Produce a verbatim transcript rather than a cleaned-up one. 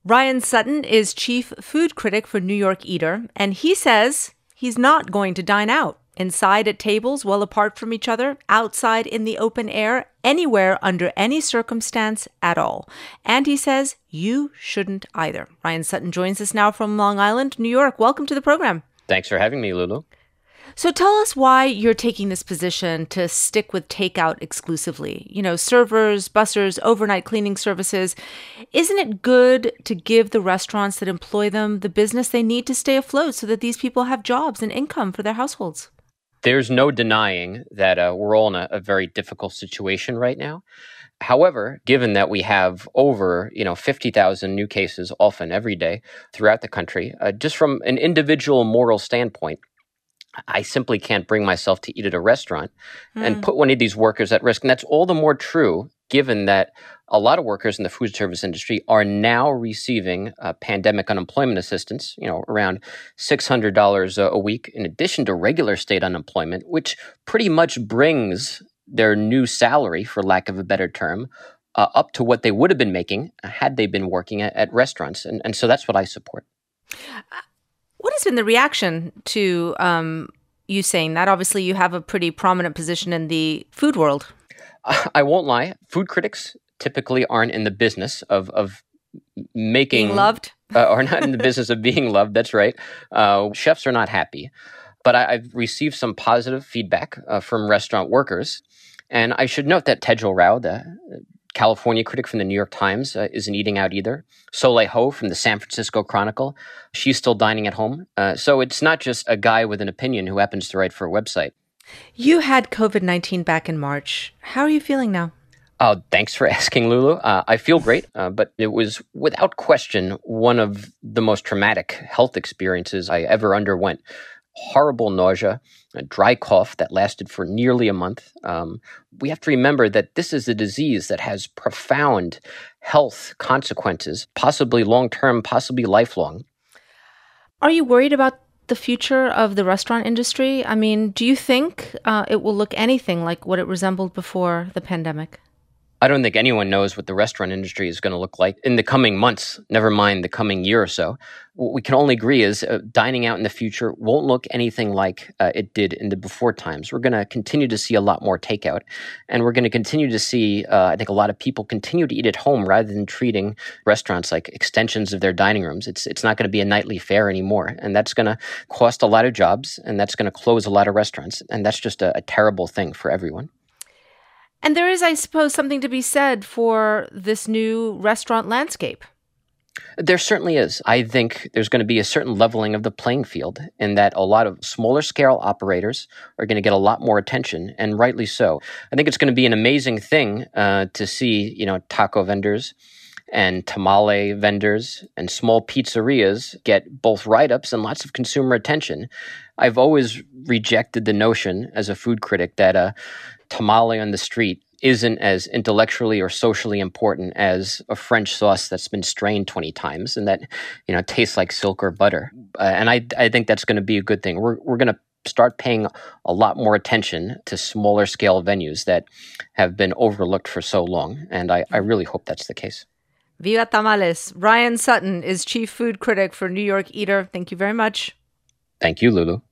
Ryan Sutton is chief food critic for New York Eater, and he says he's not going to dine out inside at tables well apart from each other, outside in the open air, anywhere under any circumstance at all. And he says you shouldn't either. Ryan Sutton joins us now from Long Island, New York. Welcome to the program. Thanks for having me, Lulu. So tell us why you're taking this position to stick with takeout exclusively. You know, servers, bussers, overnight cleaning services. Isn't it good to give the restaurants that employ them the business they need to stay afloat so that these people have jobs and income for their households? There's no denying that uh, we're all in a, a very difficult situation right now. However, given that we have over, you know, fifty thousand new cases often every day throughout the country, uh, just from an individual moral standpoint, I simply can't bring myself to eat at a restaurant mm. and put one of these workers at risk. And that's all the more true given that a lot of workers in the food service industry are now receiving uh, pandemic unemployment assistance, you know, around six hundred dollars a, a week, in addition to regular state unemployment, which pretty much brings their new salary, for lack of a better term, uh, up to what they would have been making had they been working at, at restaurants. And, and so that's what I support. Uh- What has been the reaction to um, you saying that? Obviously, you have a pretty prominent position in the food world. I won't lie. Food critics typically aren't in the business of of making... Being loved? Uh, are not in the business of being loved. That's right. Uh, chefs are not happy. But I, I've received some positive feedback uh, from restaurant workers. And I should note that Tejal Rao, the California critic from the New York Times, uh, isn't eating out either. Soleil Ho from the San Francisco Chronicle, she's still dining at home. Uh, so it's not just a guy with an opinion who happens to write for a website. You had covid nineteen back in March. How are you feeling now? Oh, thanks for asking, Lulu. Uh, I feel great, uh, but it was without question one of the most traumatic health experiences I ever underwent. Horrible nausea, a dry cough that lasted for nearly a month. Um, we have to remember that this is a disease that has profound health consequences, possibly long-term, possibly lifelong. Are you worried about the future of the restaurant industry? I mean, do you think uh, it will look anything like what it resembled before the pandemic? I don't think anyone knows what the restaurant industry is going to look like in the coming months, never mind the coming year or so. What we can only agree is uh, dining out in the future won't look anything like uh, it did in the before times. We're going to continue to see a lot more takeout, and we're going to continue to see, uh, I think, a lot of people continue to eat at home rather than treating restaurants like extensions of their dining rooms. It's it's not going to be a nightly fare anymore, and that's going to cost a lot of jobs, and that's going to close a lot of restaurants, and that's just a, a terrible thing for everyone. And there is, I suppose, something to be said for this new restaurant landscape. There certainly is. I think there's going to be a certain leveling of the playing field in that a lot of smaller scale operators are going to get a lot more attention, and rightly so. I think it's going to be an amazing thing uh, to see, you know, taco vendors and tamale vendors and small pizzerias get both write-ups and lots of consumer attention. I've always rejected the notion as a food critic that a tamale on the street isn't as intellectually or socially important as a French sauce that's been strained twenty times and that, you know, tastes like silk or butter. Uh, and I I think that's going to be a good thing. We're we're going to start paying a lot more attention to smaller scale venues that have been overlooked for so long. And I, I really hope that's the case. Viva Tamales. Ryan Sutton is chief food critic for New York Eater. Thank you very much. Thank you, Lulu.